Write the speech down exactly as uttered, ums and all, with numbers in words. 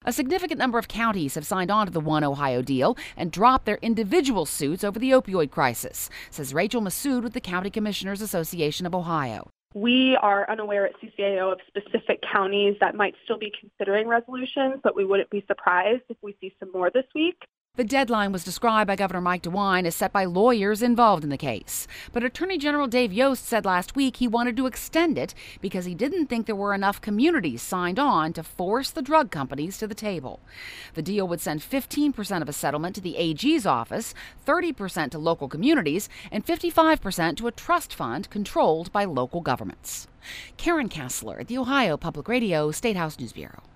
A significant number of counties have signed on to the One Ohio deal and dropped their individual suits over the opioid crisis, says Rachel Massoud with the County Commissioners Association of Ohio. We are unaware at C C A O of specific counties that might still be considering resolutions, but we wouldn't be surprised if we see some more this week. The deadline was described by Governor Mike DeWine as set by lawyers involved in the case. But Attorney General Dave Yost said last week he wanted to extend it because he didn't think there were enough communities signed on to force the drug companies to the table. The deal would send fifteen percent of a settlement to the A G's office, thirty percent to local communities, and fifty-five percent to a trust fund controlled by local governments. Karen Kassler at the Ohio Public Radio State House News Bureau.